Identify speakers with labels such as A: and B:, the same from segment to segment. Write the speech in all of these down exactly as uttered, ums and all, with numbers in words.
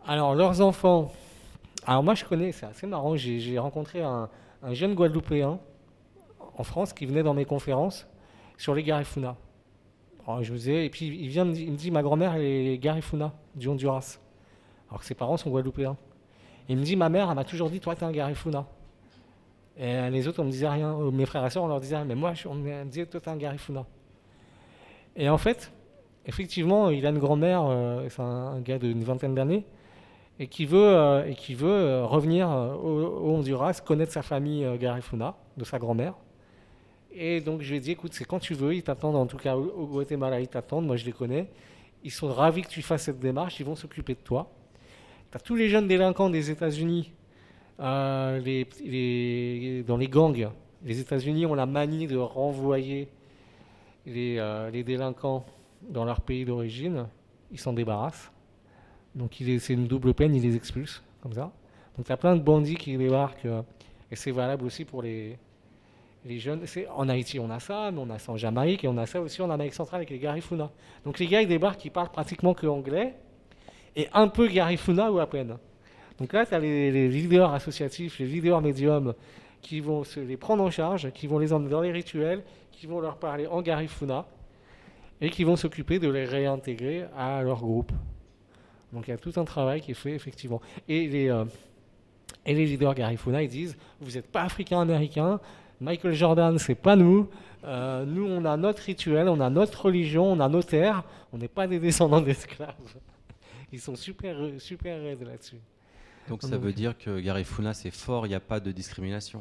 A: Alors, leurs enfants. Alors, moi, je connais, c'est assez marrant. J'ai j'ai rencontré un, un jeune Guadeloupéen en France qui venait dans mes conférences sur les Garifuna. Alors, je vous disais, et puis il vient me, dit- il me dit ma grand-mère elle est Garifuna du Honduras. Alors que ses parents sont Guadeloupéens. Il me dit ma mère elle m'a toujours dit toi t'es un Garifuna. Et euh, les autres on me disait rien. Euh, Mes frères et sœurs on leur disait rien. Mais moi je- on me disait toi t'es un Garifuna. Et en fait, effectivement, il a une grand-mère, euh, c'est un, un gars d'une vingtaine d'années, et qui veut, euh, et qui veut euh, revenir euh, au, au Honduras, connaître sa famille euh, Garifuna, de sa grand-mère. Et donc je lui ai dit, écoute, c'est quand tu veux, ils t'attendent, en tout cas au, au Guatemala, ils t'attendent, moi je les connais. Ils sont ravis que tu fasses cette démarche, ils vont s'occuper de toi. Tu as tous les jeunes délinquants des États-Unis, euh, les- les- dans les gangs. Les États-Unis ont la manie de renvoyer les, euh, les délinquants dans leur pays d'origine. Ils s'en débarrassent. Donc il est- c'est une double peine, ils les expulsent, comme ça. Donc tu as plein de bandits qui débarquent, euh, et c'est valable aussi pour les, les jeunes. C'est- en Haïti, on a ça, mais on a ça en Jamaïque, et on a ça aussi en Amérique centrale avec les Garifuna. Donc les gars, ils débarquent, ils parlent pratiquement que anglais, et un peu Garifuna ou à peine. Donc là, tu as les, les leaders associatifs, les leaders médiums, qui vont se les prendre en charge, qui vont les emmener dans les rituels, qui vont leur parler en Garifuna, et qui vont s'occuper de les réintégrer à leur groupe. Donc il y a tout un travail qui est fait, effectivement. Et les, euh, et les leaders Garifuna, ils disent, vous n'êtes pas africain-américain, Michael Jordan, c'est pas nous. Euh, nous, on a notre rituel, on a notre religion, on a nos terres. On n'est pas des descendants d'esclaves. Ils sont super, super raides là-dessus.
B: Donc ça
A: Donc,
B: veut dire que Garifuna c'est fort, il n'y a pas de discrimination.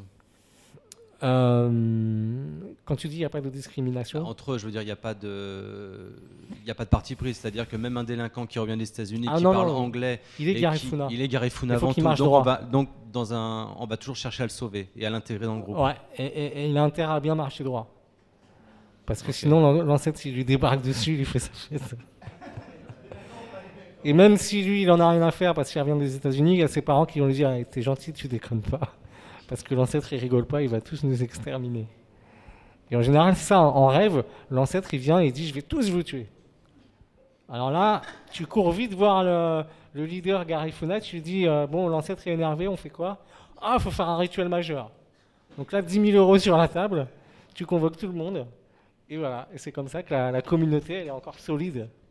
A: euh, quand tu dis il n'y a pas de
B: Ah,
A: discrimination,
B: entre eux, je veux dire, il n'y a pas de, il y a pas de parti pris. C'est-à-dire que même un délinquant qui revient des États-Unis,
A: ah
B: qui
A: non,
B: parle
A: non,
B: anglais,
A: il est
B: et qui,
A: Garifuna.
B: il est Garifuna
A: Il faut
B: avant
A: qu'il
B: tout.
A: marche
B: Donc on
A: droit.
B: va, donc dans un, on va toujours chercher à le sauver et à l'intégrer dans le groupe.
A: Ouais, et, et- et il a intérêt à bien marcher droit. Parce que
B: Ok.
A: sinon, l'an- l'ancêtre, s'il lui débarque dessus, il lui fait sa fête. Et même si lui, il en a rien à faire parce qu'il revient des États-Unis, il y a ses parents qui vont lui dire ah, t'es gentil, tu déconnes pas. Parce que l'ancêtre, il rigole pas, il va tous nous exterminer. Et en général, c'est ça, en en rêve, l'ancêtre, il vient et il dit je vais tous vous tuer. Alors là, tu cours vite voir le, le leader Garifuna, tu lui dis euh, bon, l'ancêtre est énervé, on fait quoi? Ah, il faut faire un rituel majeur. Donc là, dix mille euros sur la table, tu convoques tout le monde, et voilà. Et c'est comme ça que la, la communauté, elle est encore solide.